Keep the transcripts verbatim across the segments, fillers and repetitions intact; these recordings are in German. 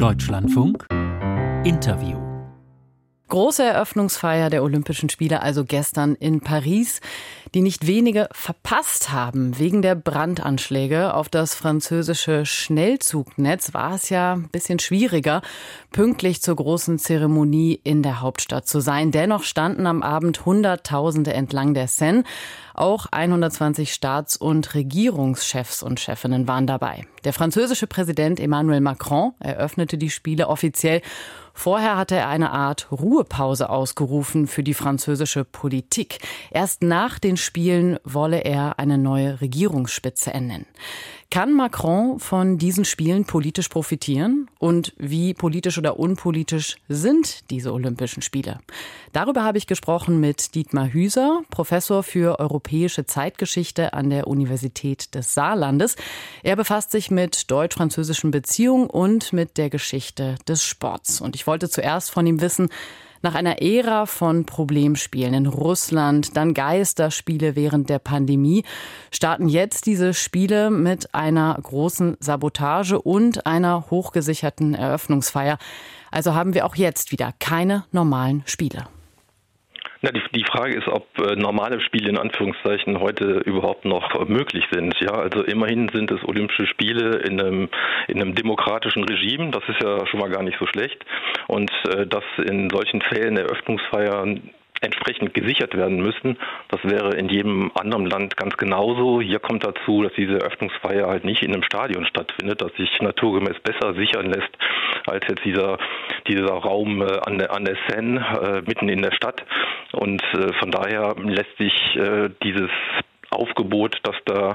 Deutschlandfunk Interview. Große Eröffnungsfeier der Olympischen Spiele also gestern in Paris, die nicht wenige verpasst haben. Wegen der Brandanschläge auf das französische Schnellzugnetz war es ja ein bisschen schwieriger, pünktlich zur großen Zeremonie in der Hauptstadt zu sein. Dennoch standen am Abend Hunderttausende entlang der Seine. Auch hundertzwanzig Staats- und Regierungschefs und Chefinnen waren dabei. Der französische Präsident Emmanuel Macron eröffnete die Spiele offiziell. Vorher hatte er eine Art Ruhepause ausgerufen für die französische Politik. Erst nach den Spielen wolle er eine neue Regierungsspitze ernennen. Kann Macron von diesen Spielen politisch profitieren? Und wie politisch oder unpolitisch sind diese Olympischen Spiele? Darüber habe ich gesprochen mit Dietmar Hüser, Professor für europäische Zeitgeschichte an der Universität des Saarlandes. Er befasst sich mit deutsch-französischen Beziehungen und mit der Geschichte des Sports. Und ich wollte zuerst von ihm wissen, nach einer Ära von Problemspielen in Russland, dann Geisterspiele während der Pandemie, starten jetzt diese Spiele mit einer großen Sabotage und einer hochgesicherten Eröffnungsfeier. Also haben wir auch jetzt wieder keine normalen Spiele. Na, die, die Frage ist, ob äh, normale Spiele in Anführungszeichen heute überhaupt noch möglich sind. Ja, also immerhin sind es Olympische Spiele in einem, in einem demokratischen Regime. Das ist ja schon mal gar nicht so schlecht. Und äh, dass in solchen Fällen Eröffnungsfeiern entsprechend gesichert werden müssen. Das wäre in jedem anderen Land ganz genauso. Hier kommt dazu, dass diese Eröffnungsfeier halt nicht in einem Stadion stattfindet, das sich naturgemäß besser sichern lässt als jetzt dieser dieser Raum äh, an der an der Seine äh, mitten in der Stadt. Und äh, von daher lässt sich äh, dieses Aufgebot, dass da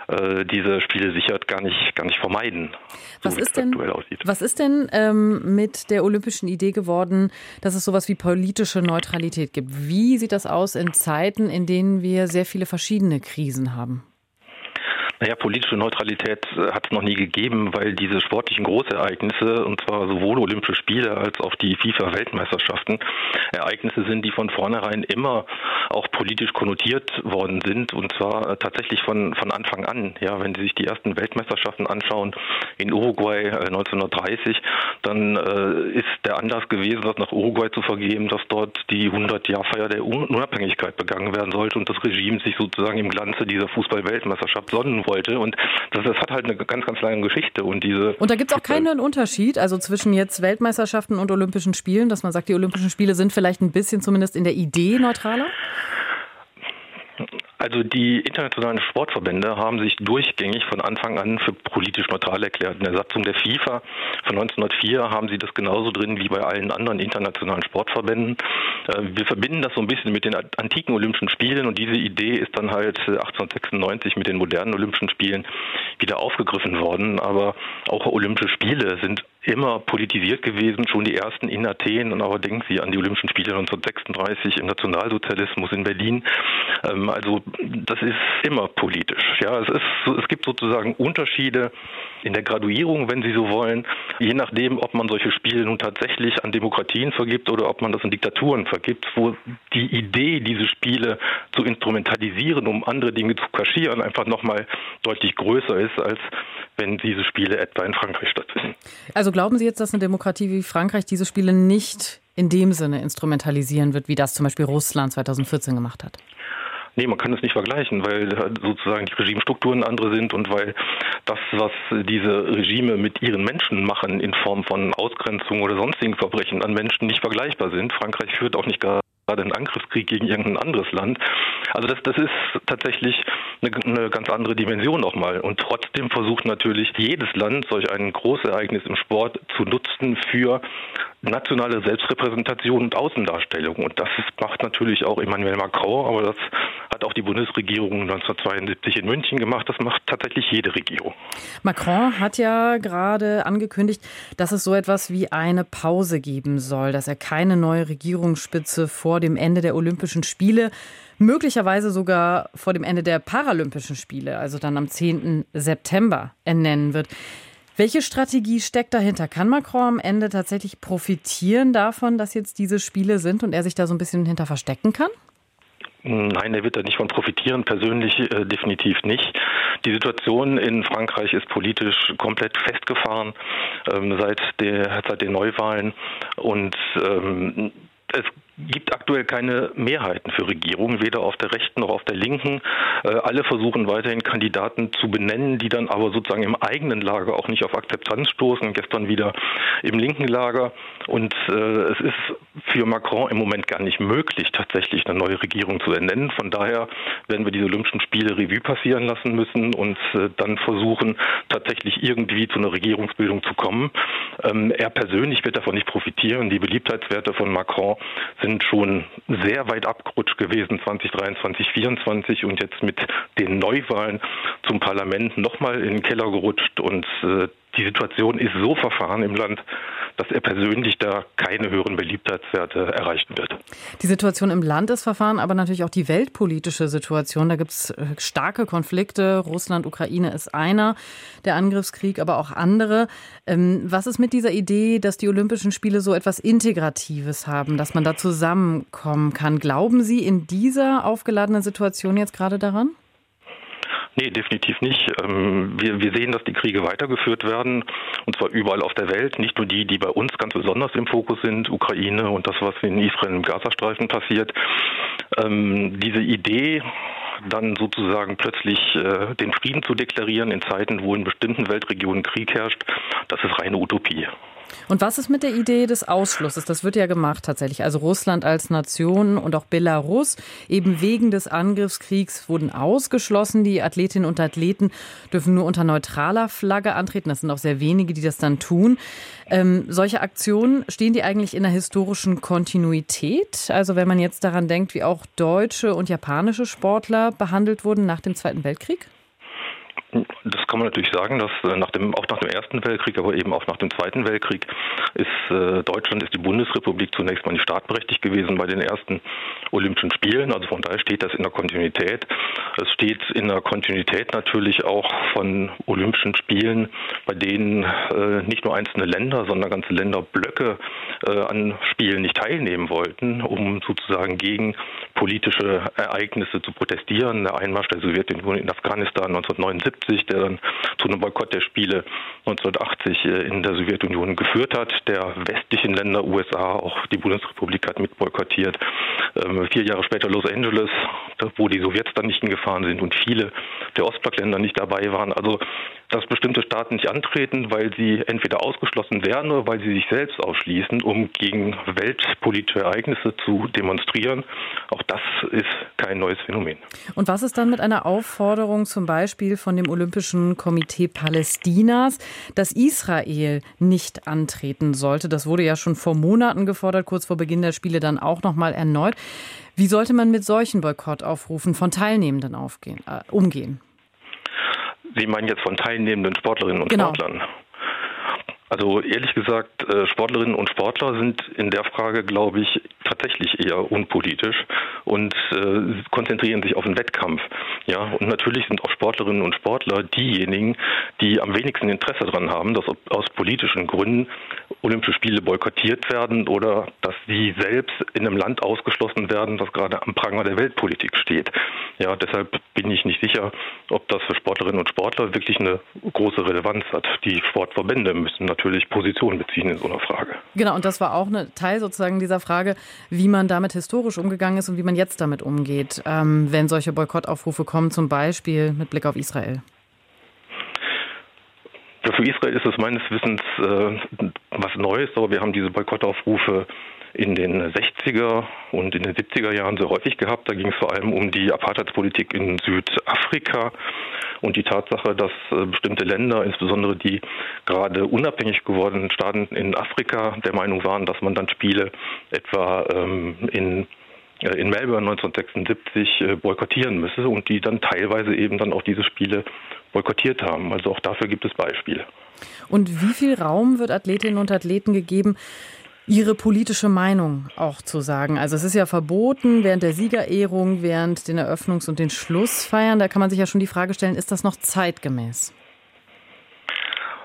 diese Spiele sichert, gar nicht, gar nicht vermeiden. Was, so ist denn, was ist denn ähm, mit der olympischen Idee geworden, dass es sowas wie politische Neutralität gibt? Wie sieht das aus in Zeiten, in denen wir sehr viele verschiedene Krisen haben? Naja, politische Neutralität hat es noch nie gegeben, weil diese sportlichen Großereignisse, und zwar sowohl Olympische Spiele als auch die FIFA-Weltmeisterschaften, Ereignisse sind, die von vornherein immer auch politisch konnotiert worden sind, und zwar tatsächlich von von Anfang an. Ja, wenn Sie sich die ersten Weltmeisterschaften anschauen in Uruguay äh, neunzehnhundertdreißig, dann äh, ist der Anlass gewesen, das nach Uruguay zu vergeben, dass dort die hundert-Jahr-Feier der Unabhängigkeit begangen werden sollte und das Regime sich sozusagen im Glanze dieser Fußball-Weltmeisterschaft sonnen wollte. Und das, das hat halt eine ganz, ganz lange Geschichte. Und, diese und da gibt es auch keinen Unterschied, also zwischen jetzt Weltmeisterschaften und Olympischen Spielen, dass man sagt, die Olympischen Spiele sind vielleicht ein bisschen zumindest in der Idee neutraler? Also die internationalen Sportverbände haben sich durchgängig von Anfang an für politisch neutral erklärt. In der Satzung der FIFA von neunzehnhundertvier haben sie das genauso drin wie bei allen anderen internationalen Sportverbänden. Wir verbinden das so ein bisschen mit den antiken Olympischen Spielen und diese Idee ist dann halt achtzehnhundertsechsundneunzig mit den modernen Olympischen Spielen wieder aufgegriffen worden. Aber auch Olympische Spiele sind immer politisiert gewesen, schon die ersten in Athen, und aber denken Sie an die Olympischen Spiele neunzehnhundertsechsunddreißig im Nationalsozialismus in Berlin. Also das ist immer politisch. Ja, es ist, es gibt sozusagen Unterschiede in der Graduierung, wenn Sie so wollen, je nachdem, ob man solche Spiele nun tatsächlich an Demokratien vergibt oder ob man das an Diktaturen vergibt, wo die Idee, diese Spiele zu instrumentalisieren, um andere Dinge zu kaschieren, einfach nochmal deutlich größer ist, als wenn diese Spiele etwa in Frankreich stattfinden. Also glauben Sie jetzt, dass eine Demokratie wie Frankreich diese Spiele nicht in dem Sinne instrumentalisieren wird, wie das zum Beispiel Russland zweitausendvierzehn gemacht hat? Nee, man kann es nicht vergleichen, weil sozusagen die Regimestrukturen andere sind und weil das, was diese Regime mit ihren Menschen machen in Form von Ausgrenzung oder sonstigen Verbrechen an Menschen, nicht vergleichbar sind. Frankreich führt auch nicht gerade einen Angriffskrieg gegen irgendein anderes Land. Also das, das ist tatsächlich eine, eine ganz andere Dimension nochmal. Und trotzdem versucht natürlich jedes Land, solch ein Großereignis im Sport zu nutzen für nationale Selbstrepräsentation und Außendarstellung. Und das ist, macht natürlich auch Emmanuel Macron, aber das hat auch die Bundesregierung neunzehnhundertzweiundsiebzig in München gemacht. Das macht tatsächlich jede Regierung. Macron hat ja gerade angekündigt, dass es so etwas wie eine Pause geben soll, dass er keine neue Regierungsspitze vor dem Ende der Olympischen Spiele, möglicherweise sogar vor dem Ende der Paralympischen Spiele, also dann am zehnten September, ernennen wird. Welche Strategie steckt dahinter? Kann Macron am Ende tatsächlich profitieren davon, dass jetzt diese Spiele sind und er sich da so ein bisschen hinter verstecken kann? Nein, er wird da nicht von profitieren, persönlich äh, definitiv nicht. Die Situation in Frankreich ist politisch komplett festgefahren ähm, seit, der, seit den Neuwahlen und ähm, es gibt aktuell keine Mehrheiten für Regierungen, weder auf der rechten noch auf der linken. Äh, alle versuchen weiterhin Kandidaten zu benennen, die dann aber sozusagen im eigenen Lager auch nicht auf Akzeptanz stoßen. Gestern wieder im linken Lager. Und äh, es ist für Macron im Moment gar nicht möglich, tatsächlich eine neue Regierung zu ernennen. Von daher werden wir diese Olympischen Spiele Revue passieren lassen müssen und äh, dann versuchen, tatsächlich irgendwie zu einer Regierungsbildung zu kommen. Ähm, er persönlich wird davon nicht profitieren. Die Beliebtheitswerte von Macron sind schon sehr weit abgerutscht gewesen, zwanzig dreiundzwanzig, vierundzwanzig und jetzt mit den Neuwahlen zum Parlament nochmal in den Keller gerutscht und äh, die Situation ist so verfahren im Land, dass er persönlich da keine höheren Beliebtheitswerte erreichen wird. Die Situation im Land ist verfahren, aber natürlich auch die weltpolitische Situation. Da gibt es starke Konflikte. Russland, Ukraine ist einer, der Angriffskrieg, aber auch andere. Was ist mit dieser Idee, dass die Olympischen Spiele so etwas Integratives haben, dass man da zusammenkommen kann? Glauben Sie in dieser aufgeladenen Situation jetzt gerade daran? Nee, definitiv nicht. Wir, wir sehen, dass die Kriege weitergeführt werden, und zwar überall auf der Welt. Nicht nur die, die bei uns ganz besonders im Fokus sind, Ukraine und das, was in Israel im Gazastreifen passiert. Ähm, diese Idee, dann sozusagen plötzlich äh, den Frieden zu deklarieren in Zeiten, wo in bestimmten Weltregionen Krieg herrscht, das ist reine Utopie. Und was ist mit der Idee des Ausschlusses? Das wird ja gemacht tatsächlich. Also Russland als Nation und auch Belarus eben wegen des Angriffskriegs wurden ausgeschlossen. Die Athletinnen und Athleten dürfen nur unter neutraler Flagge antreten. Das sind auch sehr wenige, die das dann tun. Ähm, solche Aktionen, stehen die eigentlich in der historischen Kontinuität? Also wenn man jetzt daran denkt, wie auch deutsche und japanische Sportler behandelt wurden nach dem Zweiten Weltkrieg? Das kann man natürlich sagen, dass nach dem, auch nach dem Ersten Weltkrieg, aber eben auch nach dem Zweiten Weltkrieg ist äh, Deutschland, ist die Bundesrepublik zunächst mal nicht startberechtigt gewesen bei den ersten Olympischen Spielen. Also von daher steht das in der Kontinuität. Es steht in der Kontinuität natürlich auch von Olympischen Spielen, bei denen äh, nicht nur einzelne Länder, sondern ganze Länderblöcke äh, an Spielen nicht teilnehmen wollten, um sozusagen gegen politische Ereignisse zu protestieren. Der Einmarsch der Sowjetunion in Afghanistan neunzehnhundertneunundsiebzig, der dann zu einem Boykott der Spiele neunzehnhundertachtzig in der Sowjetunion geführt hat. Der westlichen Länder, U S A, auch die Bundesrepublik hat mit boykottiert. Ähm, vier Jahre später Los Angeles, wo die Sowjets dann nicht hingefahren sind und viele der Ostblockländer nicht dabei waren. Also, dass bestimmte Staaten nicht antreten, weil sie entweder ausgeschlossen werden oder weil sie sich selbst ausschließen, um gegen weltpolitische Ereignisse zu demonstrieren. Auch das ist kein neues Phänomen. Und was ist dann mit einer Aufforderung zum Beispiel von dem Olympischen Komitee Palästinas, dass Israel nicht antreten sollte? Das wurde ja schon vor Monaten gefordert, kurz vor Beginn der Spiele dann auch noch mal erneut. Wie sollte man mit solchen Boykottaufrufen von Teilnehmenden aufgehen, äh, umgehen? Sie meinen jetzt von teilnehmenden Sportlerinnen und genau. Sportlern? Also ehrlich gesagt, Sportlerinnen und Sportler sind in der Frage, glaube ich, tatsächlich eher unpolitisch und äh, konzentrieren sich auf den Wettkampf. Ja, und natürlich sind auch Sportlerinnen und Sportler diejenigen, die am wenigsten Interesse daran haben, dass aus politischen Gründen Olympische Spiele boykottiert werden oder dass sie selbst in einem Land ausgeschlossen werden, das gerade am Pranger der Weltpolitik steht. Ja, deshalb bin ich nicht sicher, ob das für Sportlerinnen und Sportler wirklich eine große Relevanz hat. Die Sportverbände müssen natürlich Position beziehen in so einer Frage. Genau, und das war auch ein Teil sozusagen dieser Frage, wie man damit historisch umgegangen ist und wie man jetzt damit umgeht, ähm, wenn solche Boykottaufrufe kommen, zum Beispiel mit Blick auf Israel. Ja, für Israel ist es meines Wissens äh, was Neues, aber wir haben diese Boykottaufrufe in den sechziger und in den siebziger Jahren sehr häufig gehabt. Da ging es vor allem um die Apartheidspolitik in Südafrika und die Tatsache, dass äh, bestimmte Länder, insbesondere die gerade unabhängig gewordenen Staaten in Afrika, der Meinung waren, dass man dann Spiele etwa ähm, in in Melbourne neunzehnhundertsechsundsiebzig äh, boykottieren müsse und die dann teilweise eben dann auch diese Spiele boykottiert haben. Also auch dafür gibt es Beispiele. Und wie viel Raum wird Athletinnen und Athleten gegeben, ihre politische Meinung auch zu sagen? Also es ist ja verboten während der Siegerehrung, während den Eröffnungs- und den Schlussfeiern. Da kann man sich ja schon die Frage stellen, ist das noch zeitgemäß?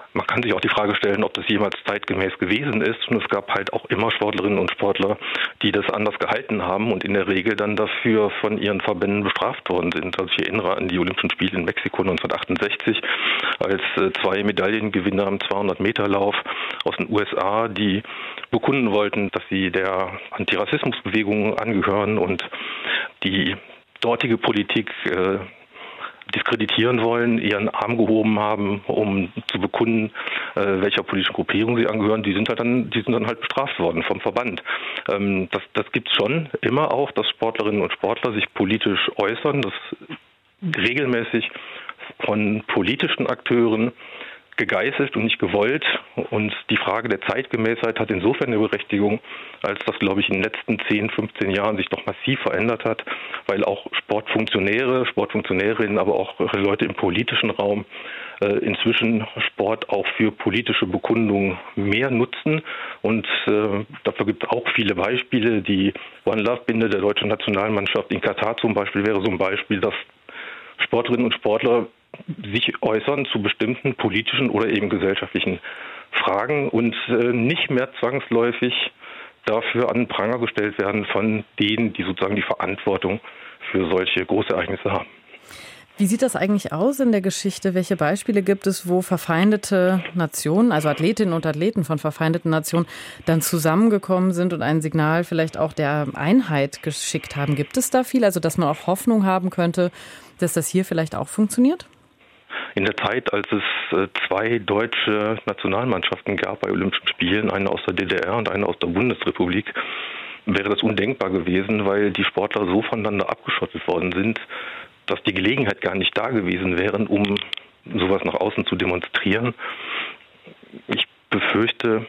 Man kann sich auch die Frage stellen, ob das jemals zeitgemäß gewesen ist. Und es gab halt auch immer Sportlerinnen und Sportler, die das anders gehalten haben und in der Regel dann dafür von ihren Verbänden bestraft worden sind. Also ich erinnere an die Olympischen Spiele in Mexiko neunzehnhundertachtundsechzig, als zwei Medaillengewinner am zweihundert-Meter-Lauf aus den U S A, die bekunden wollten, dass sie der Antirassismusbewegung angehören und die dortige Politik äh, diskreditieren wollen, ihren Arm gehoben haben, um zu bekunden, äh, welcher politischen Gruppierung sie angehören, die sind halt dann, die sind dann halt bestraft worden vom Verband. Ähm, das das gibt es schon immer auch, dass Sportlerinnen und Sportler sich politisch äußern, dass regelmäßig von politischen Akteuren gegeißelt und nicht gewollt. Und die Frage der Zeitgemäßheit hat insofern eine Berechtigung, als das, glaube ich, in den letzten zehn, fünfzehn Jahren sich doch massiv verändert hat, weil auch Sportfunktionäre, Sportfunktionärinnen, aber auch Leute im politischen Raum äh, inzwischen Sport auch für politische Bekundungen mehr nutzen. Und äh, dafür gibt es auch viele Beispiele. Die One Love-Binde der deutschen Nationalmannschaft in Katar zum Beispiel wäre so ein Beispiel, dass Sportlerinnen und Sportler sich äußern zu bestimmten politischen oder eben gesellschaftlichen Fragen und äh, nicht mehr zwangsläufig dafür an den Pranger gestellt werden von denen, die sozusagen die Verantwortung für solche Großereignisse haben. Wie sieht das eigentlich aus in der Geschichte? Welche Beispiele gibt es, wo verfeindete Nationen, also Athletinnen und Athleten von verfeindeten Nationen, dann zusammengekommen sind und ein Signal vielleicht auch der Einheit geschickt haben? Gibt es da viel, also dass man auch Hoffnung haben könnte, dass das hier vielleicht auch funktioniert? In der Zeit, als es zwei deutsche Nationalmannschaften gab bei Olympischen Spielen, eine aus der D D R und eine aus der Bundesrepublik, wäre das undenkbar gewesen, weil die Sportler so voneinander abgeschottet worden sind, dass die Gelegenheit gar nicht da gewesen wäre, um sowas nach außen zu demonstrieren. Ich befürchte,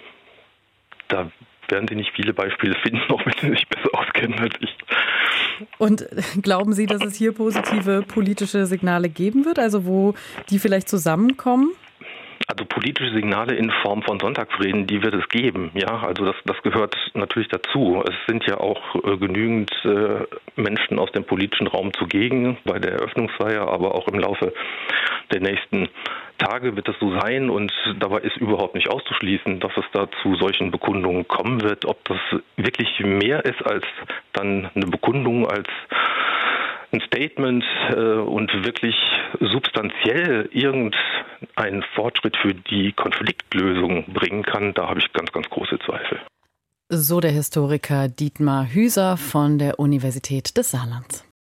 da werden Sie nicht viele Beispiele finden, auch wenn Sie sich besser auskennen als ich. Und glauben Sie, dass es hier positive politische Signale geben wird, also wo die vielleicht zusammenkommen? Also politische Signale in Form von Sonntagsreden, die wird es geben. Ja, also das, das gehört natürlich dazu. Es sind ja auch äh, genügend äh, Menschen aus dem politischen Raum zugegen bei der Eröffnungsfeier, aber auch im Laufe der nächsten Tage wird es so sein. Und dabei ist überhaupt nicht auszuschließen, dass es da zu solchen Bekundungen kommen wird. Ob das wirklich mehr ist als dann eine Bekundung, als ein Statement äh, und wirklich substanziell irgendeinen Fortschritt für die Konfliktlösung bringen kann, da habe ich ganz, ganz große Zweifel. So der Historiker Dietmar Hüser von der Universität des Saarlands.